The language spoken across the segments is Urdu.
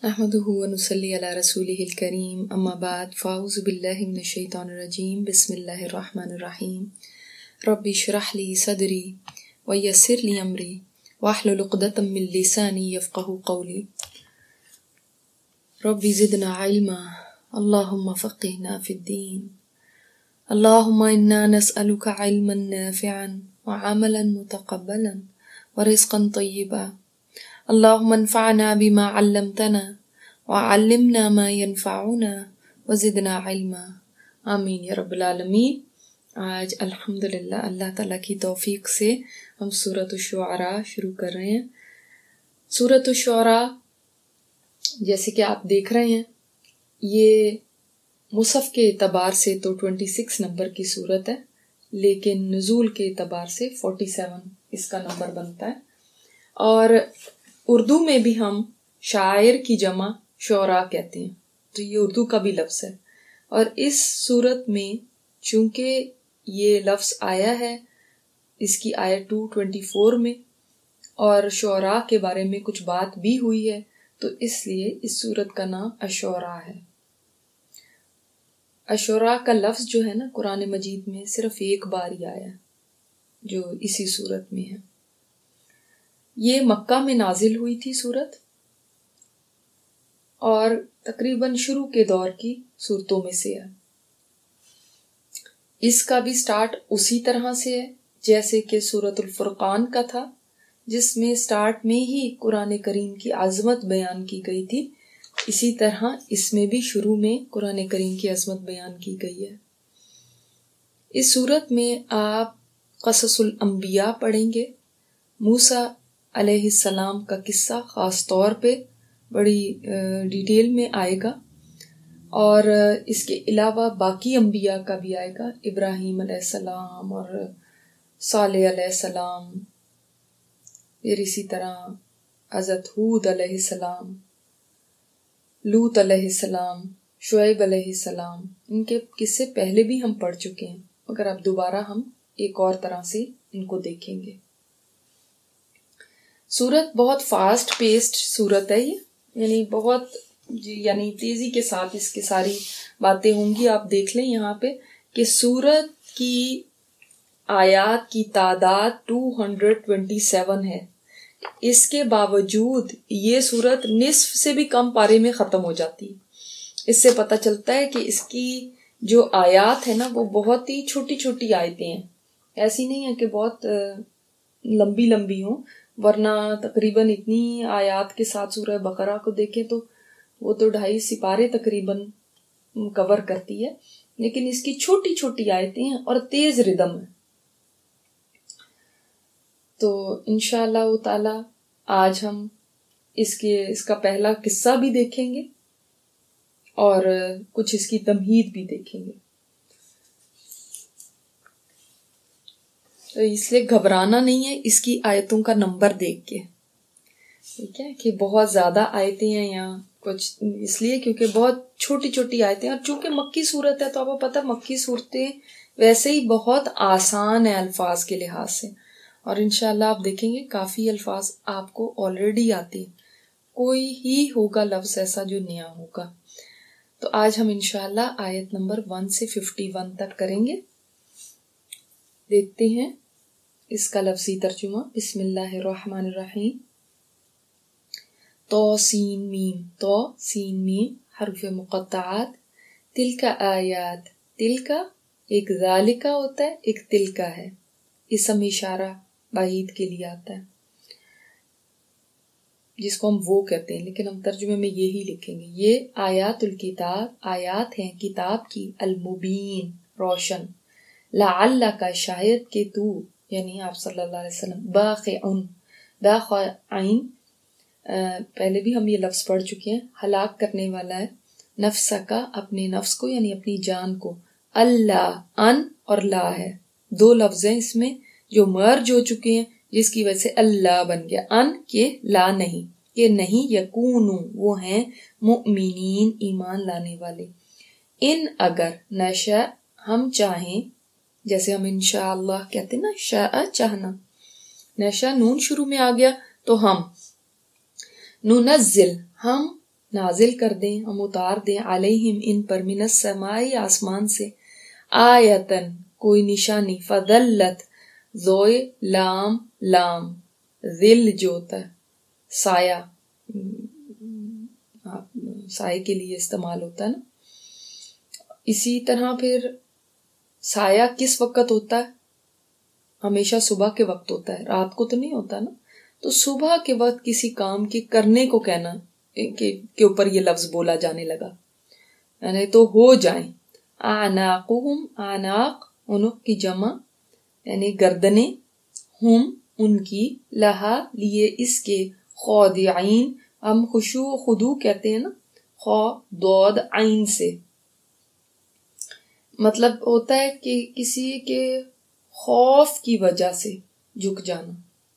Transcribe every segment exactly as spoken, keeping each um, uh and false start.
نحمده ونصلي على رسوله الكريم اما بعد فاعوذ بالله من الشيطان الرجيم بسم الله الرحمن الرحيم ربي اشرح لي صدري ويسر لي امري واحلل عقدة من لساني يفقهوا قولي ربي زدنا علما اللهم فقهنا في الدين اللهم انا نسألك علما نافعا وعملا متقبلا ورزقا طيبا اللهم انفعنا بما علمتنا وعلمنا ما ينفعنا وزدنا علما آمین یا رب العالمین۔ آج الحمدللہ اللہ تعالیٰ کی توفیق سے ہم سورۃ الشعراء شروع کر رہے ہیں۔ سورۃ الشعراء جیسے کہ آپ دیکھ رہے ہیں یہ مصحف کے اعتبار سے تو چھبیس نمبر کی سورت ہے، لیکن نزول کے اعتبار سے سینتالیس اس کا نمبر بنتا ہے۔ اور اردو میں بھی ہم شاعر کی جمع شعراء کہتے ہیں، تو یہ اردو کا بھی لفظ ہے۔ اور اس صورت میں چونکہ یہ لفظ آیا ہے اس کی آیت دو سو چوبیس میں، اور شعراء کے بارے میں کچھ بات بھی ہوئی ہے، تو اس لیے اس صورت کا نام الشعراء ہے۔ الشعراء کا لفظ جو ہے نا قرآن مجید میں صرف ایک بار ہی آیا ہے جو اسی صورت میں ہے۔ یہ مکہ میں نازل ہوئی تھی صورت، اور تقریباً شروع کے دور کی صورتوں میں سے ہے۔ اس کا بھی سٹارٹ اسی طرح سے ہے جیسے کہ سورۃ الفرقان کا تھا، جس میں سٹارٹ میں ہی قرآن کریم کی عظمت بیان کی گئی تھی، اسی طرح اس میں بھی شروع میں قرآن کریم کی عظمت بیان کی گئی ہے۔ اس صورت میں آپ قصص الانبیاء پڑھیں گے، موسیٰ علیہ السلام کا قصہ خاص طور پہ بڑی ڈیٹیل میں آئے گا، اور اس کے علاوہ باقی انبیاء کا بھی آئے گا، ابراہیم علیہ السلام اور صالح علیہ السلام، پھر اسی طرح حضرت ہود علیہ السلام، لوط علیہ السلام، شعیب علیہ السلام۔ ان کے قصے پہلے بھی ہم پڑھ چکے ہیں، مگر اب دوبارہ ہم ایک اور طرح سے ان کو دیکھیں گے۔ سورت بہت فاسٹ پیسڈ سورت ہے، یہ یعنی بہت جی یعنی تیزی کے ساتھ اس کی ساری باتیں ہوں گی۔ آپ دیکھ لیں یہاں پہ کہ سورت کی آیات کی تعداد دو سو سیئیس ہے، اس کے باوجود یہ سورت نصف سے بھی کم پارے میں ختم ہو جاتی ہے۔ اس سے پتہ چلتا ہے کہ اس کی جو آیات ہے نا وہ بہت ہی چھوٹی چھوٹی آیتیں ہیں، ایسی نہیں ہے کہ بہت لمبی لمبی ہوں، ورنہ تقریباً اتنی آیات کے ساتھ سورہ بقرہ کو دیکھیں تو وہ تو ڈھائی سپارے تقریباً کور کرتی ہے، لیکن اس کی چھوٹی چھوٹی آیتیں ہیں اور تیز ردم ہے۔ تو انشاءاللہ تعالی آج ہم اس کے اس کا پہلا قصہ بھی دیکھیں گے اور کچھ اس کی تمہید بھی دیکھیں گے۔ تو اس لیے گھبرانا نہیں ہے اس کی آیتوں کا نمبر دیکھ کے، ٹھیک ہے، کہ بہت زیادہ آیتیں ہیں یہاں کچھ اس لیے کیونکہ بہت چھوٹی چھوٹی آیتیں، اور چونکہ مکی صورت ہے تو آپ کو پتہ مکی صورتیں ویسے ہی بہت آسان ہیں الفاظ کے لحاظ سے، اور انشاءاللہ آپ دیکھیں گے کافی الفاظ آپ کو آلریڈی آتے ہیں، کوئی ہی ہوگا لفظ ایسا جو نیا ہوگا۔ تو آج ہم انشاءاللہ آیت نمبر ون سے ففٹی ون تک کریں گے۔ دیکھتے ہیں اس کا لفظی ترجمہ۔ بسم اللہ الرحمن الرحیم۔ تو سین میم، تو سین میم حرف مقطعات، تل کا آیات، تل کا ایک ذالکہ ہوتا ہے، ایک تل کا ہے، اسم اشارہ بعید کے لیے آتا ہے جس کو ہم وہ کہتے ہیں، لیکن ہم ترجمے میں یہی لکھیں گے۔ یہ آیات الکتاب، آیات ہیں کتاب کی، المبین روشن، لعلک شاید کہ تو یعنی آپ صلی اللہ علیہ وسلم، باخعن، باخعین پہلے بھی ہم یہ لفظ پڑھ چکے ہیں، ہلاک کرنے والا ہے، نفس کا اپنے نفس کو یعنی اپنی جان کو، اللہ ان اور لا ہے، دو لفظ ہیں اس میں جو مرج ہو چکے ہیں جس کی وجہ سے اللہ بن گیا، ان کے لا نہیں، کہ نہیں، یکونو وہ ہیں، مؤمنین ایمان لانے والے، ان اگر نشاء ہم چاہیں، جیسے ہم انشاءاللہ کہتے ہیں نا، شاء چاہنا، نشاء نون شروع میں آ گیا تو ہم، ننزل ہم نازل کر دیں، ہم اتار دیں، علیہم ان پر، من السماء آسمان سے، آیتن کوئی نشانی، فذلت زوئے لام لام، ذل جو ہوتا ہے سایہ، سائے کے لیے استعمال ہوتا ہے نا. اسی طرح پھر سایہ کس وقت ہوتا ہے؟ ہمیشہ صبح کے وقت ہوتا ہے، رات کو تو نہیں ہوتا نا. تو صبح کے وقت کسی کام کے کرنے کو کہنا کے اوپر یہ لفظ بولا جانے لگا، یعنی تو ہو جائیں. اعناقہم، اعناق عنق کی جمع یعنی گردنیں، ہم ان کی، لہا لیے اس کے، خاضعین ہم خشوع و خضوع کہتے ہیں نا، خا دود عین سے، مطلب ہوتا ہے کہ کسی کے خوف کی وجہ سے جھک جانا،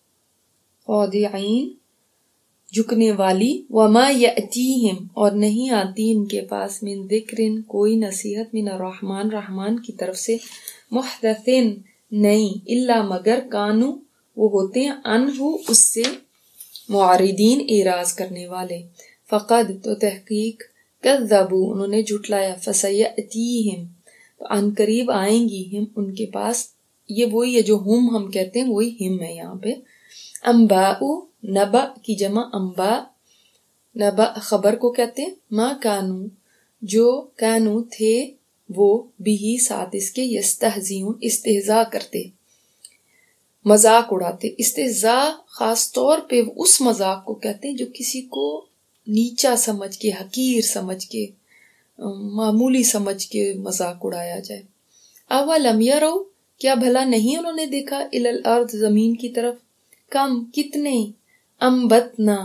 خاضعین جھکنے والی. وما یأتیہم اور نہیں آتی ان کے پاس، من ذکرن کوئی نصیحت، من الرحمن رحمان کی طرف سے، محدثن نہیں، الا مگر کانو وہ ہوتے ہیں، انہو اس سے، معارضین اعراض کرنے والے. فقد تو تحقیق، کذبوا انہوں نے جھٹلایا، فسیأتیہم تو ان قریب آئیں گی، ہم ان کے پاس، یہ وہی ہے جو ہم ہم کہتے ہیں، وہی ہم ہے یہاں پہ. انباء نبا کی جمع انبا، نبا خبر کو کہتے ہیں، ما کانو جو کانو تھے وہ، بھی ساتھ اس کے، یستہزئون استہزاء کرتے، مذاق اڑاتے. استہزاء خاص طور پہ اس مذاق کو کہتے ہیں جو کسی کو نیچا سمجھ کے، حقیر سمجھ کے، معمولی سمجھ کے مذاق اڑایا جائے. اولم یروا کیا بھلا نہیں انہوں نے دیکھا، الی الارض زمین کی طرف، کم کتنے، انبتنا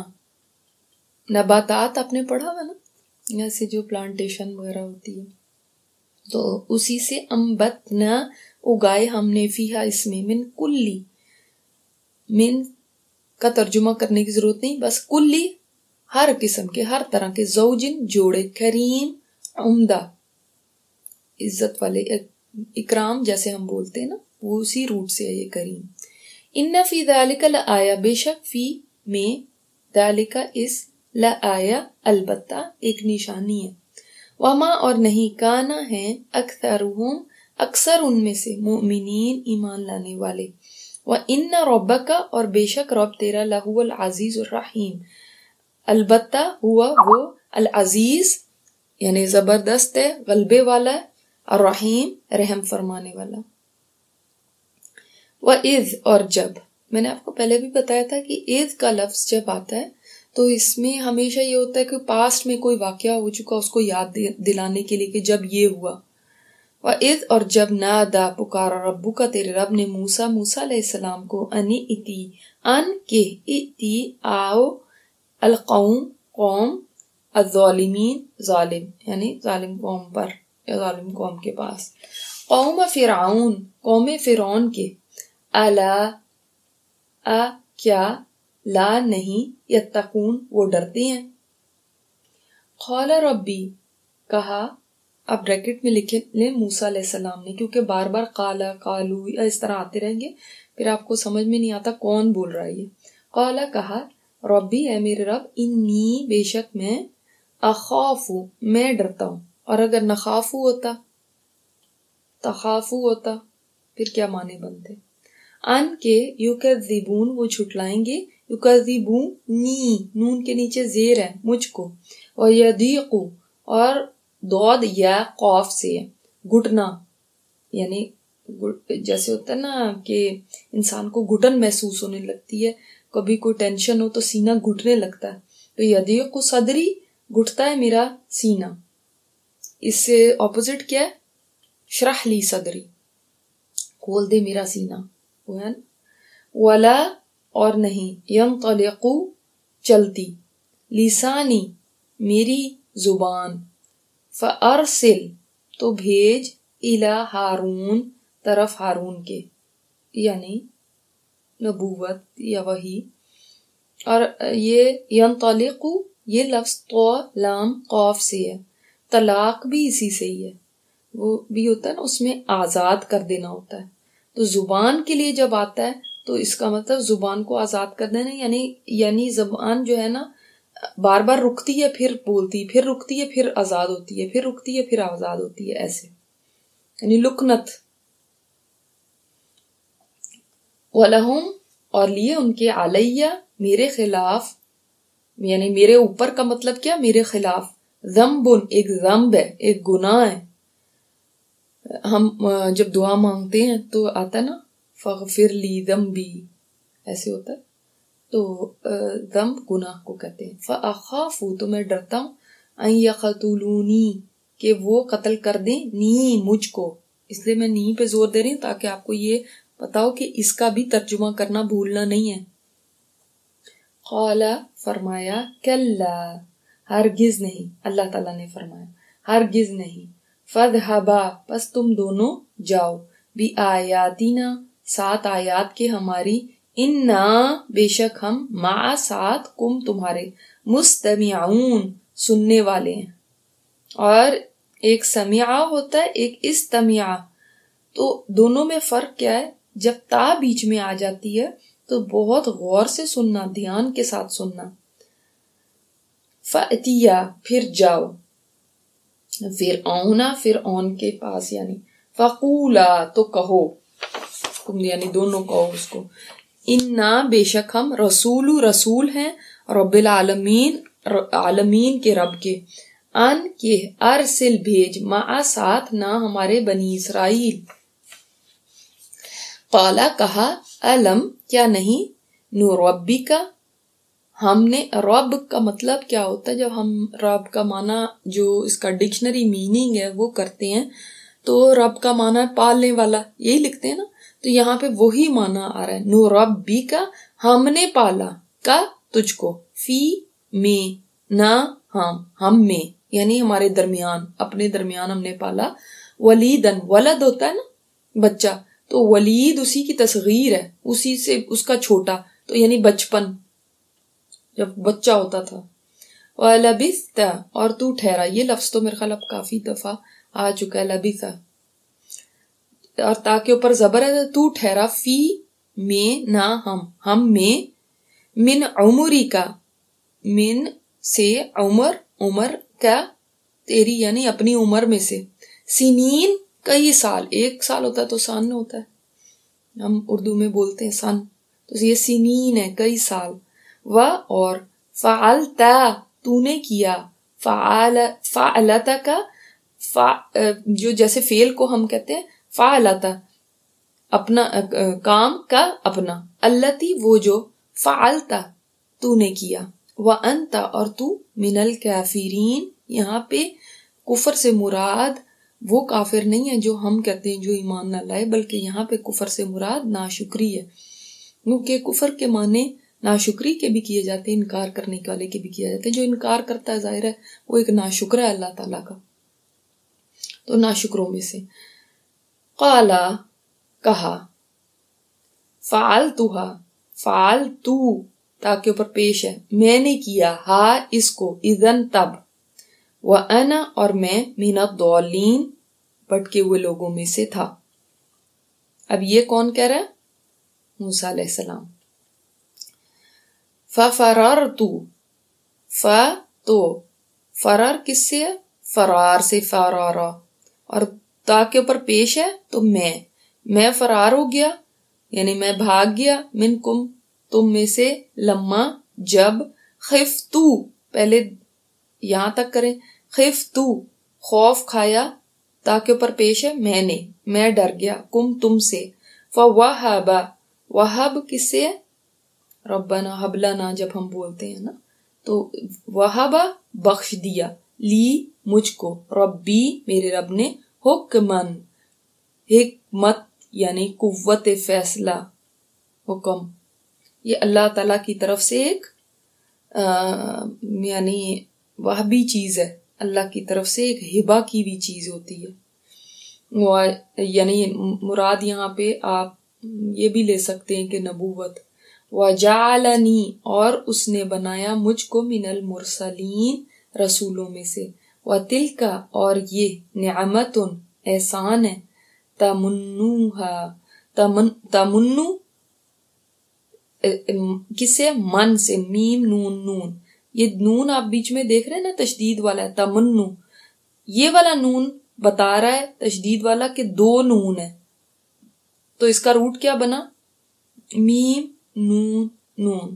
نباتات آپ نے پڑھا ہوا نا، ایسے جو پلانٹیشن وغیرہ ہوتی ہے تو اسی سے، انبتنا اگائے ہم نے، فیہا اس میں، من کلی، من کا ترجمہ کرنے کی ضرورت نہیں، بس کلی ہر قسم کے، ہر طرح کے، زوجن جوڑے، کریم عمدہ عزت والے، اکرام جیسے ہم بولتے ہیں نا، وہ اسی روٹ سے ہے یہ کریم. ان فی ذالک لآیہ بے شک فی میں، ذالک اس، لآیہ البتہ ایک نشانی ہے. وما اور نہیں، کانا ہیں، اکثرہم اکثر ان میں سے، مؤمنین ایمان لانے والے. وان ربک اور بے شک رب تیرا، لہو العزیز الرحیم البتہ ہوا وہ، العزیز یعنی زبردست ہے، غلبے والا ہے، الرحیم رحم فرمانے والا. وَإِذْ اور جب، میں نے آپ کو پہلے بھی بتایا تھا کہ اذ کا لفظ جب آتا ہے تو اس میں ہمیشہ یہ ہوتا ہے کہ پاسٹ میں کوئی واقعہ ہو چکا اس کو یاد دلانے کے لیے کہ جب یہ ہوا. وَإِذْ اور جب، نادا پکارا، ربو کا تیرے رب نے، موسیٰ موسیٰ علیہ السلام کو، انی اتی ان کے، اتی آؤ، القوم قوم، الظالمین ظالم یعنی ظالم قوم پر یا ظالم قوم کے پاس، قوم فرعون قوم فرعون کے، الا ا کیا، لا نہیں، یتقون وہ ڈرتے ہیں. قال ربی کہا، اب بریکٹ میں لکھے لیں موسیٰ علیہ السلام نے، کیونکہ بار بار قالا قالو اس طرح آتے رہیں گے، پھر آپ کو سمجھ میں نہیں آتا کون بول رہا ہے یہ. قالا کہا، ربی اے میرے رب، انی بے شک میں، اخافو میں ڈرتا ہوں. اور اگر نخافو ہوتا، تخافو ہوتا، پھر کیا معنی بنتے؟ ان کے، یکذبون وہ جھٹلائیں گے، یکذبونی نون کے نیچے زیر ہے، مجھ کو، ویضیق اور دود یا قاف سے ہے، گھٹنا یعنی جیسے ہوتا ہے نا کہ انسان کو گھٹن محسوس ہونے لگتی ہے، کبھی کوئی ٹینشن ہو تو سینہ گھٹنے لگتا ہے، تو یضیق صدری گھٹتا ہے میرا سینہ. اس سے اپوزٹ کیا ہے؟ شرح لی صدری کھول دے میرا سینہ، وہ ہے. ولا اور نہیں، ینطلق چلتی، لسانی میری زبان، فارسل تو بھیج، الی ہارون طرف ہارون کے، یعنی نبوت یا وحی. اور یہ ینطلق یہ لفظ تو لام قاف سے ہے، طلاق بھی اسی سے ہی ہے، وہ بھی ہوتا ہے نا اس میں آزاد کر دینا ہوتا ہے. تو زبان کے لیے جب آتا ہے تو اس کا مطلب زبان کو آزاد کر دینا، یعنی یعنی زبان جو ہے نا بار بار رکتی ہے پھر بولتی، پھر رکتی ہے پھر آزاد ہوتی ہے، پھر رکتی ہے پھر آزاد ہوتی ہے، ایسے یعنی لکنت. وَلَهُمْ اور لیے ان کے علیہ میرے خلاف، یعنی میرے اوپر کا مطلب کیا، میرے خلاف، ذنبن ایک ذنب ہے، ایک گناہ ہے. ہم جب دعا مانگتے ہیں تو آتا ہے نا فغفر لی ذنبی، ایسے ہوتا ہے. تو ذنب گناہ کو کہتے ہیں. فَأَخَافُ تو میں ڈرتا ہوں، أَن يَقْتُلُونِي کہ وہ قتل کر دیں، نی مجھ کو. اس لیے میں نی پہ زور دے رہی ہوں تاکہ آپ کو یہ پتا ہو کہ اس کا بھی ترجمہ کرنا بھولنا نہیں ہے. قال فرمایا، کلا ہرگز نہیں، اللہ تعالیٰ نے فرمایا ہرگز نہیں. فَاذْهَبَا پس تم دونوں جاؤ، بِآیاتِنَا سات آیات کے ہماری، انا بے شک ہم، مع ساتھ، کم تمہارے، مستمعون سننے والے ہیں. اور ایک سمعہ ہوتا ہے ایک استمعہ، تو دونوں میں فرق کیا ہے؟ جب تا بیچ میں آ جاتی ہے تو بہت غور سے سننا، دھیان کے ساتھ سننا. فَأْتِيَا پھر جاؤ، فرعون فرعون کے پاس، یعنی فَقُولَا تو کہو، تم یعنی دونوں کہو اس کو، انا بے شک ہم، رسول رسول ہیں، رب العالمین عالمین کے رب کے، ان کے ارسل بھیج، مع ساتھ، نہ ہمارے بنی اسرائیل. قالا کہا، علم کیا نہیں، نربک ہم نے، رب کا مطلب کیا ہوتا ہے؟ جب ہم رب کا معنی جو اس کا ڈکشنری میننگ ہے وہ کرتے ہیں تو رب کا معنی پالنے والا، یہی لکھتے ہیں نا، تو یہاں پہ وہی معنی آ رہا ہے، نربک ہم نے پالا، کا تجھ کو، فی میں، نہ ہم، ہم میں یعنی ہمارے درمیان، اپنے درمیان ہم نے پالا. ولیدن ولد ہوتا ہے نا بچہ، تو ولید اسی کی تصغیر ہے، اسی سے اس کا چھوٹا، تو یعنی بچپن، جب بچہ ہوتا تھا. وَلَبِثْتَ اور تو ٹھہرا، یہ لفظ تو میرے خیال اب کافی دفعہ آ چکا ہے، لبث، اور تا کے اوپر زبر ہے، تو ٹھہرا، فی میں، نہ ہم، ہم میں، من عمری کا، من سے، عمر عمر کا، تیری یعنی اپنی عمر میں سے، سنین کئی سال، ایک سال ہوتا ہے تو سن ہوتا ہے، ہم اردو میں بولتے ہیں سن، تو یہ سنین ہے کئی سال. و اور فعلتا تو نے کیا، فعل فعلتا کا فع جو جیسے فعل کو ہم کہتے ہیں فعلتا اپنا کام کا اپنا، اللتی وہ جو، فعلتا تو نے کیا، وانت اور تو، من الکافرین یہاں پہ کفر سے مراد وہ کافر نہیں ہے جو ہم کہتے ہیں جو ایمان نہ لائے، بلکہ یہاں پہ کفر سے مراد ناشکری ہے، کیونکہ کفر کے معنی ناشکری کے بھی کیے جاتے ہیں، انکار کرنے والے کے بھی کیے جاتے ہیں. جو انکار کرتا ہے ظاہر ہے وہ ایک ناشکر ہے اللہ تعالیٰ کا، تو ناشکروں میں سے. قالا کہا، فعلتھا فعلتو تاکہ اوپر پیش ہے، میں نے کیا، ہا اس کو، اذن تب، وانا اور میں، من الضالین بھٹکے ہوئے لوگوں میں سے تھا. اب یہ کون کہہ رہا ہے؟ موسیٰ علیہ السلام. فَفَرَرْتُ ف تو فرار کس سے ہے؟ فرار سے، فرارا، اور تا کے اوپر پیش ہے تو میں میں فرار ہو گیا یعنی میں بھاگ گیا، منکم تم میں سے، لما جب، خفتو پہلے یہاں تک کریں، خفتو خوف کھایا، تا کے اوپر پیش ہے میں نے، میں ڈر گیا، کم تم سے. فوہب وہب کس سے ہے؟ ربنا ہب لنا جب ہم بولتے ہیں نا، تو وہب بخش دیا، لی مجھ کو، ربی میرے رب نے، حکمن حکمت یعنی قوت فیصلہ، حکم، یہ اللہ تعالیٰ کی طرف سے ایک یعنی وہبی چیز ہے، اللہ کی طرف سے ایک ہبہ کی بھی چیز ہوتی ہے، یعنی مراد یہاں پہ آپ یہ بھی لے سکتے ہیں کہ نبوت. وَجَعَلَنِي اور اس نے بنایا مجھ کو، من المرسلین رسولوں میں سے. وَتِلْكَ اور یہ، نعمتن احسان ہے، تمنوہا تمن تمنو کسے، من سے، میم نون نون، یہ نون آپ بیچ میں دیکھ رہے ہیں نا تشدید والا ہے تمنو، یہ والا نون بتا رہا ہے تشدید والا کہ دو نون ہے، تو اس کا روٹ کیا بنا میم نون نون.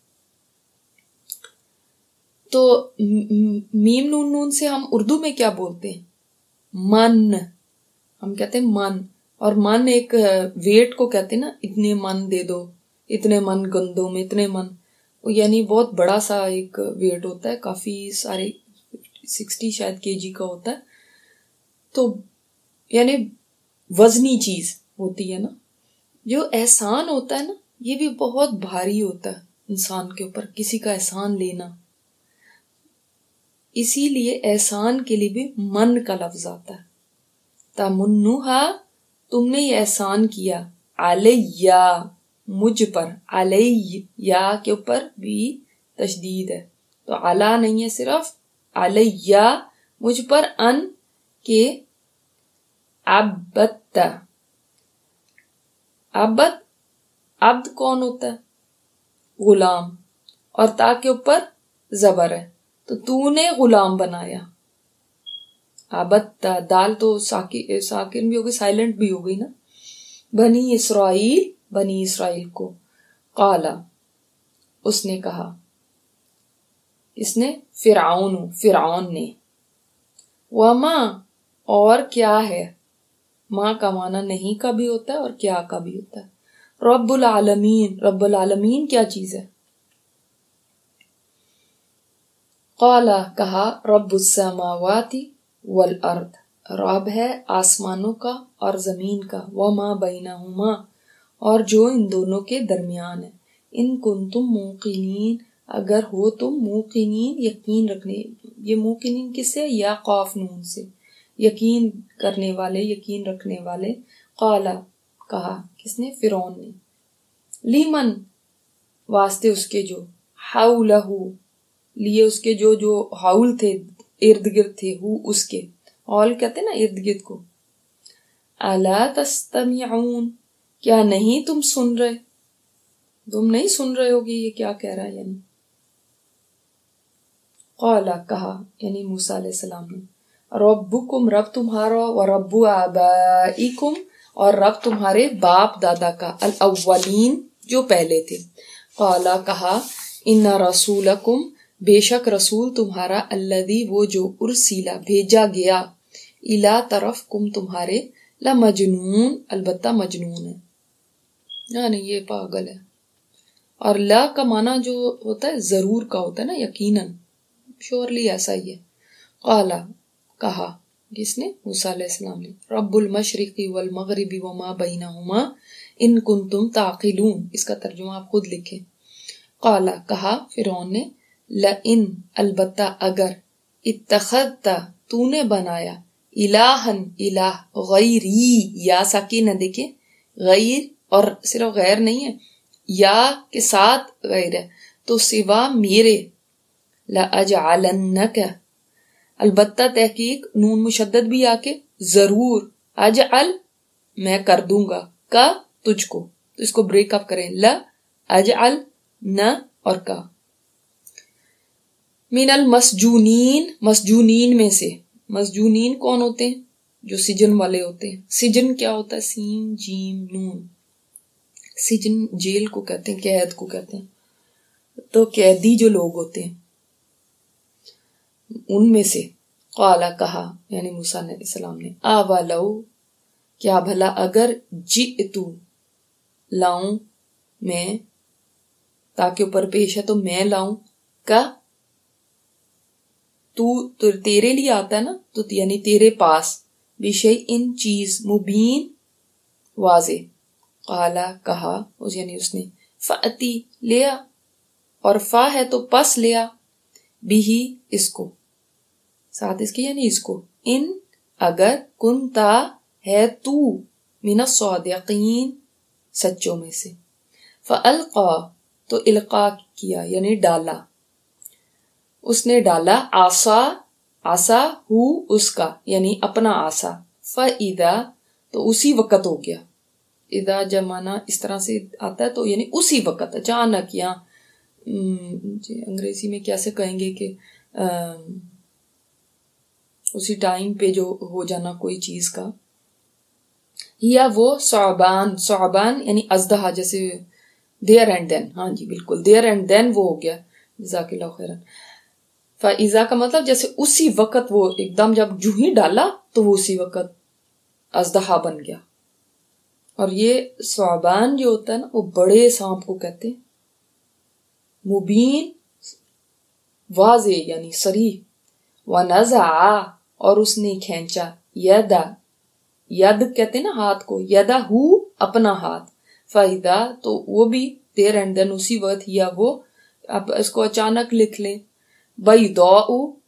تو میم نون نون سے ہم اردو میں کیا بولتے ہیں من، ہم کہتے ہیں من، اور من ایک ویٹ کو کہتے ہیں نا، اتنے من دے دو، اتنے من گندم، اتنے من، یعنی بہت بڑا سا ایک ویٹ ہوتا ہے، کافی سارے سکسٹی شاید کے جی کا ہوتا ہے، تو یعنی وزنی چیز ہوتی ہے نا. جو احسان ہوتا ہے نا یہ بھی بہت بھاری ہوتا ہے انسان کے اوپر، کسی کا احسان لینا، اسی لیے احسان کے لیے بھی من کا لفظ آتا ہے. تمنوہا، تم نے یہ احسان کیا، علیہ، مجھ پر، علیہ یا کے اوپر بھی تشدید ہے، تو علا نہیں ہے صرف علیہ، مجھ پر، ان کے عبدت، عبد، عبد کون ہوتا ہے غلام، اور تا کے اوپر زبر ہے، تو تو نے غلام بنایا. عبدت، دال تو ساکن بھی ہو گئی، سائلنٹ بھی ہو گئی نا. بنی اسرائیل، بنی اسرائیل کو. قالا، اس نے کہا، اس نے فرعون، فرعون نے. وما، اور کیا ہے، ماں کا معنی نہیں کا بھی ہوتا ہے اور کیا کا بھی ہوتا ہے. رب العالمین، رب العالمین کیا چیز ہے. قالا، کہا، رب السماوات والارض، رب ہے آسمانوں کا اور زمین کا، وما بینہما، اور جو ان دونوں کے درمیان ہے. ان کنتم موقنین، اگر ہو تم موقنین، یقین رکھنے. یہ موقنین کس سے، یا قاف نون سے، یقین کرنے والے، یقین رکھنے والے. قالا، کہا، کس نے، فرعون نے. لیمن، واسطے اس کے جو، حولہ، لیے اس کے جو جو حول تھے، ارد گرد تھے، ہو اس کے، حول کہتے ہیں نا ارد گرد کو. الا تستمعون، کیا نہیں تم سن رہے، تم نہیں سن رہے ہوگی یہ کیا کہہ رہا ہے. یعنی قالا، کہا، یعنی موسیٰ علیہ السلام نے. ربکم، رب تمہارا، و رب آبائکم، اور رب تمہارے باپ دادا کا، الاولین، جو پہلے تھے. قالا، کہا، ان رسولکم، بے شک رسول تمہارا، الذی، وہ جو، ارسیلا، بھیجا گیا، الا، طرف، کم، تمہارے، لمجنون، البتہ مجنون ہے، یعنی یہ پاگل ہے. اور لا کا معنی جو ہوتا ہے ضرور کا ہوتا ہے نا، یقیناً، شورلی ایسا ہی ہے. قالا، کہا، کس نے، موسیٰ علیہ السلام نے. رب المشرق والمغرب وما بینہما ان کنتم تعقلون، اس کا ترجمہ آپ خود لکھیں. قالا، کہا، فرعون نے، لئن، البتہ، اگر، اتخذت، تو نے بنایا، الہن، الہ، غیری، یا ساکن ہے، دیکھیں، غیر، اور صرف غیر نہیں ہے، یا کے ساتھ غیر ہے، تو سوا میرے، لَأَجْعَلَنَّكَ، البتہ تحقیق، نون مشدد بھی آ کے، ضرور، اجعل، میں کر دوں گا، کا، تجھ کو، تو اس کو بریک اپ کریں، لا، اجعل، نہ، اور کا. من المسجونین، مسجونین میں سے. مسجونین کون ہوتے ہیں، جو سجن والے ہوتے ہیں. سجن کیا ہوتا ہے، سین جیم نون. سجن جیل کو کہتے ہیں، قید کو کہتے ہیں، تو قیدی جو لوگ ہوتے ہیں ان میں سے. قالا، کہا، یعنی موسیٰ علیہ السلام نے. اولو، کیا بھلا اگر، جئتو، لاؤں میں، تاکہ اوپر پیش ہے تو میں لاؤں، کا، تو تیرے لیے آتا ہے نا، تو یعنی تیرے پاس، بشیء، چیز، مبین، واضح. قالا، کہا، اس یعنی اس نے. فاتی، لیا، اور فا ہے تو پس لیا، بھی، اس کو، ساتھ اس کے یعنی اس کو. ان، اگر، کنتا، ہے تو، من الصادقین، سچوں میں سے. فالقا، تو القا کیا یعنی ڈالا، اس نے ڈالا، آسا، آسا، ہو، اس کا، یعنی اپنا آسا. فاذا، تو اسی وقت ہو گیا. اذا جمانا اس طرح سے آتا ہے تو یعنی اسی وقت، اچانک، یا انگریزی میں کیسے کہیں گے کہ اسی ٹائم پہ جو ہو جانا کوئی چیز کا، یا وہ صعبان، صعبان یعنی ازدہا، جیسے دیر اینڈ دین، ہاں جی بالکل دیر اینڈ دین وہ ہو گیا، جزاک اللہ خیرن۔ فَإِذَا کا مطلب جیسے اسی وقت، وہ ایک دم جب جو ہی ڈالا تو وہ اسی وقت ازدہا بن گیا۔ اور یہ صعبان جو ہوتا ہے نا، وہ بڑے سانپ کو کہتے ہیں، مبین واضح یعنی صریح۔ وَنَزَعَ اور اس نے کھینچا، یدا، ید کہتے ہیں نا ہاتھ کو، یدا ہو اپنا ہاتھ، فائدہ تو وہ بھی دیر اینڈ دین اسی وقت، یا وہ اب اس کو اچانک لکھ لیں، بیضاء،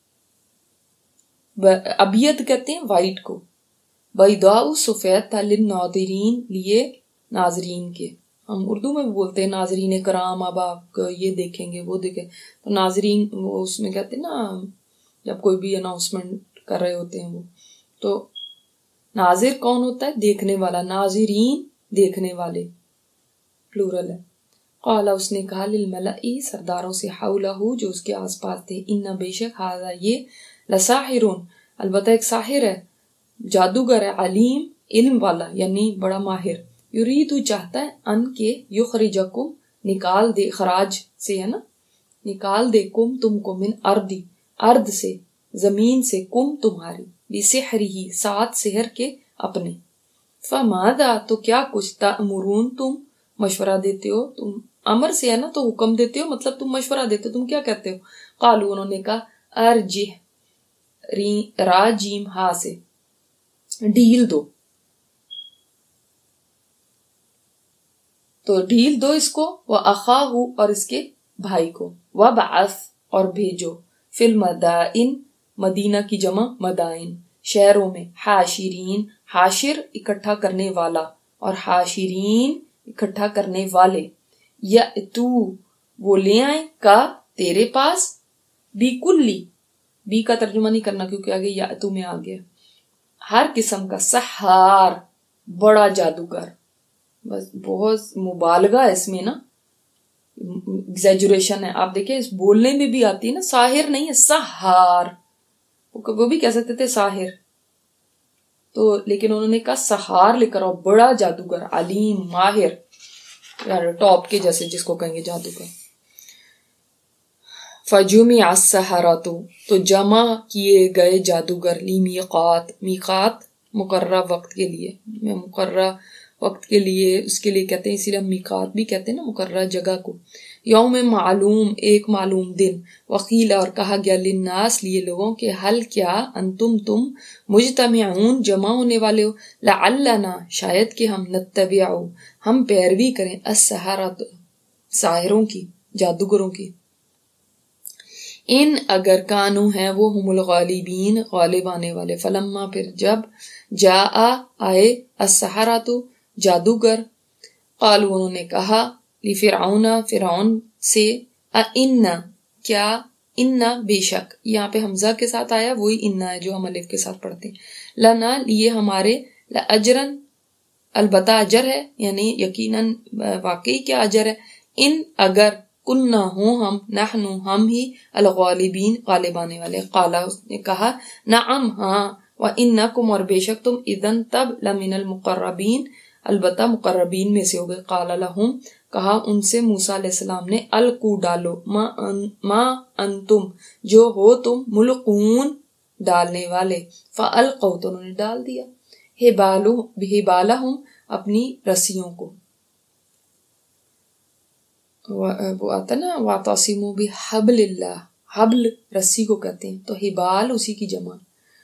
ابیض کہتے ہیں وائٹ کو، بیضاء سفید تھا، للناظرین لیے ناظرین کے، ہم اردو میں بھی بولتے ہیں ناظرین کرام، اب آپ یہ دیکھیں گے وہ دیکھیں، تو ناظرین وہ اس میں کہتے ہیں نا جب کوئی بھی اناؤنسمنٹ کر رہے ہوتے ہیں وہ، تو ناظر کون ہوتا ہے؟ دیکھنے والا، ناظرین دیکھنے والے، پلورل ہے۔ قال اس نے کہا للملئی سرداروں سے، حولہ جو اس کے آس پاس تھے، ان بے شک ھذا یہ، لساحرون البتہ ایک ساحر ہے، جادوگر ہے، علیم علم والا یعنی بڑا ماہر، یرید چاہتا ہے، ان کے یخرجکم نکال دے، خراج سے ہے نا، نکال دے، کم تم کو، من اردی ارد سے، زمین سے، کم تمہاری، بسحرہ سات سحر کے اپنے، فماذا تو کیا کچھ، تأمرون تم مشورہ دیتے ہو، تم امر سے ہے نا تو حکم دیتے ہو، مطلب تم مشورہ دیتے ہو، تم کیا کہتے ہو؟ قالو انہوں نے کہا، ارجح را جیم ہا سے، ڈھیل دو، تو ڈھیل دو اس کو، وَأَخَاهُ اور اس کے بھائی کو، وَبَعَثْ اور بھیجو، فی المدائن مدینہ کی جمع مدائن، شہروں میں، حاشرین حاشر اکٹھا کرنے والا، اور حاشرین اکٹھا کرنے والے، یأتو وہ لے آئیں، کا تیرے پاس، بی کلی، بی کا ترجمہ نہیں کرنا کیونکہ آگے یأتو میں آ گیا، ہر قسم کا، سحار بڑا جادوگر، بس بہت مبالغہ ہے اس میں نا، ایگزیجوریشن ہے، آپ دیکھیں اس بولنے میں بھی آتی ہے نا، ساحر نہیں ہے، سحار، وہ بھی کہہ سکتے تھے ساحر، تو لیکن انہوں نے کہا سحار لے کر آؤ، بڑا جادوگر، علیم ماہر، یار ٹاپ کے جیسے جس کو کہیں گے جادوگر۔ فجمع السحرۃ تو جمع کیے گئے جادوگر، لمیقات میقات مقررہ وقت کے لیے، مقررہ وقت کے لیے، اس کے لیے کہتے ہیں، اسی لیے ہم میقات بھی کہتے ہیں نا مقررہ جگہ کو، یوم معلوم ایک معلوم دن، وقیل اور کہا گیا، للناس لیے لوگوں کے، حل کیا، انتم تم مجتمعون جمع ہونے والے ہو، لعلنا شاید کہ ہم، نتبع ہم پیروی کریں، السحرۃ ساحروں کی، جادوگروں کی، ان اگر کانو ہیں وہ، ہم الغالبین غالب آنے والے، فلما پھر جب، جاء آئے، السحرۃ جادوگر، قالوا انہوں نے کہا، لفرعون فرعون سے، اِنَّ کیا، ان بے شک، یہاں پہ حمزہ کے ساتھ آیا وہی ان ہے جو ہم الف کے ساتھ پڑھتے ہیں، لنا لیے ہمارے، لاجرن البتہ اجر ہے، یعنی یقیناً واقعی کیا اجر ہے، ان اگر، کننا ہوں ہم، نحن ہم ہی، الغالبین غالب آنے والے، قالا اس نے کہا، نعم ہاں، وانکم اور بے شک تم، اذن تب، لمن المقربین البتہ مقربین میں سے ہو گئے، قال لہم کہا ان سے موسیٰ علیہ السلام نے، القوا ڈالو، ما ان ما انتم جو ہو تم، ملقون ڈالنے والے، فالقوا تو انہوں نے ڈال دیا، حبالہم اپنی رسیوں کو، وہ آتا نا واعتصموا بحبل اللہ، حبل رسی کو کہتے ہیں، تو حبال اسی کی جمع،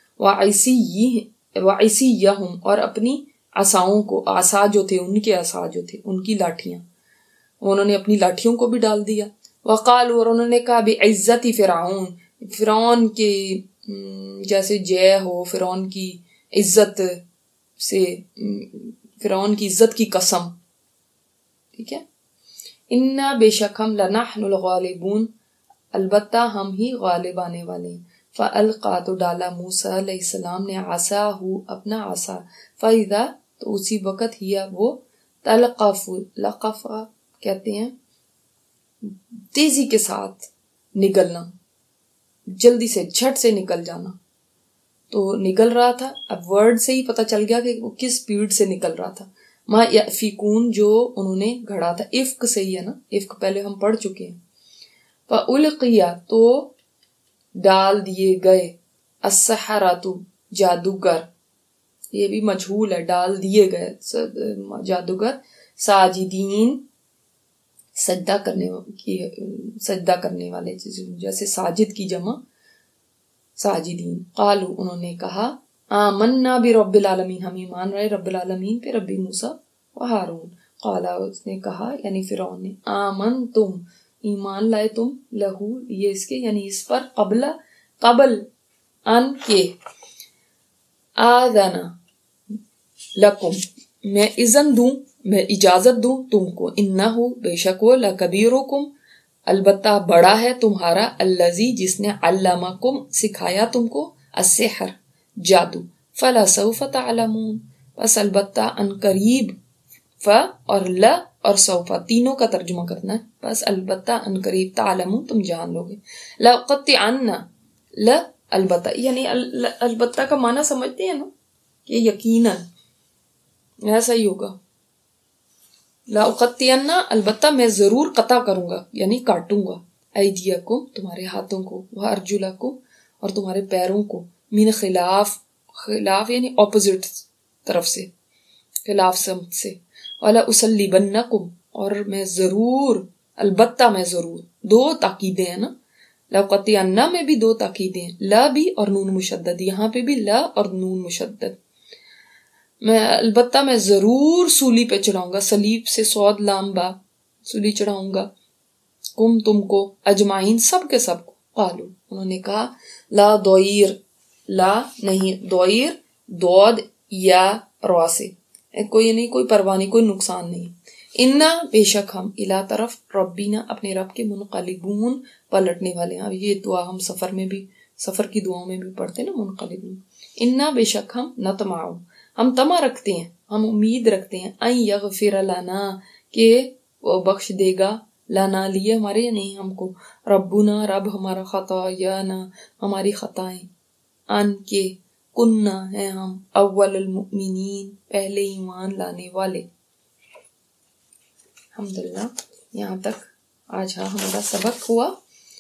وعصیہم اور اپنی عصاؤں کو، عصا جو تھے ان کے عصا جو تھے ان کی لاٹھیاں، انہوں نے اپنی لاٹھیوں کو بھی ڈال دیا، وقالوا اور انہوں نے کہا، بعزت فرعون فرعون کے جیسے جے ہو، فرعون کی عزت سے، فرعون کی عزت کی قسم، ٹھیک ہے، انا بے شک ہم، لنحن الغالبون البتہ ہم ہی غالب آنے والے ہیں، فالقا تو ڈالا موسیٰ علیہ السلام نے، عصاہ اپنا عصا، فاذا تو اسی وقت ہی وہ، تلقف لقف کہتے ہیں تیزی کے ساتھ نکلنا، جلدی سے جھٹ سے نکل جانا. تو نکل رہا تھا. اب ورڈ سے ہی پتہ چل گیا کہ وہ کس سپیڈ سے نکل رہا تھا. ما یأفکون جو انہوں نے گھڑا تھا. افک سے ہی ہے نا، افک پہلے ہم پڑھ چکے ہیں. فَأُلْقِيَ تو ڈال دیے گئے، السحرۃ جادوگر، یہ بھی مجہول ہے، ڈال دیے گئے جادوگر، ساجدین سجدہ کرنے کی سجدہ کرنے والے، جیسے ساجد کی جمع ساجدین. قالو انہوں نے کہا، آمنا برب العالمین ہم ایمان رہے رب العالمین پہ، ربی موسیٰ و ہارون. قالا اس نے کہا یعنی فرعون نے، آمن تم ایمان لائے تم، لہو یہ اس کے یعنی اس پر، قبل قبل ان کے، آذنا لکم میں اذن دوں، میں اجازت دوں تم کو، انہو بے شک وہ، لکبیرکم البتہ بڑا ہے تمہارا، الذی جس نے، علمکم سکھایا تم کو، السحر جادو، فلا سوف تعلمون پس البتہ ان قریب، ف اور ل اور سوف تینوں کا ترجمہ کرنا ہے، پس البتہ ان قریب، تعلمون تم جان لو گے. لأقطعن ل البتہ یعنی البتہ کا معنی سمجھتے ہیں نا کہ یقیناً ایسا ہی ہوگا. لأقطعن البتہ میں ضرور قطع کروں گا یعنی کاٹوں گا، ایدیکم تمہارے ہاتھوں کو، وارجلکم اور تمہارے پیروں کو، من خلاف، خلاف یعنی اپوزٹ طرف سے، خلاف سمت سے، وَلَا أُصَلِّبَنَّكُمْ اور میں ضرور، البتہ میں ضرور، دو تاکیدیں ہیں نا، لَقَطِعَنَّ میں بھی دو تاکیدیں ہیں، لا بھی اور نون مشدد، یہاں پہ بھی لا اور نون مشدد. میں البتہ میں ضرور سولی پہ چڑھاؤں گا، سلیب سے صاد لام با، سولی چڑھاؤں گا، کم تم کو، اجمعین سب کے سب کو. قالو انہوں نے کہا، لا دوئیر لا نہیں، دوئیر دود یا را سے، کوئی نہیں، کوئی پرواہ نہیں، کوئی نقصان نہیں. انا بے شک ہم، الا طرف، ربینا اپنے رب کے، منقلبون پلٹنے والے ہیں. یہ دعا ہم سفر میں بھی، سفر کی دعاؤں میں بھی پڑھتے نا، منقلبون. انا بے شک ہم، نطمع ہم طمع رکھتے ہیں، ہم امید رکھتے ہیں، ان یغفر لنا کہ وہ بخش دے گا، لانا لیے ہمارے نہیں ہم کو، ربنا رب ہمارا، خطایانا ہماری خطائیں، ان کے کننا ہیں ہم، اول المؤمنین پہلے ایمان لانے والے. الحمدللہ یہاں تک آج ہمارا سبق ہوا.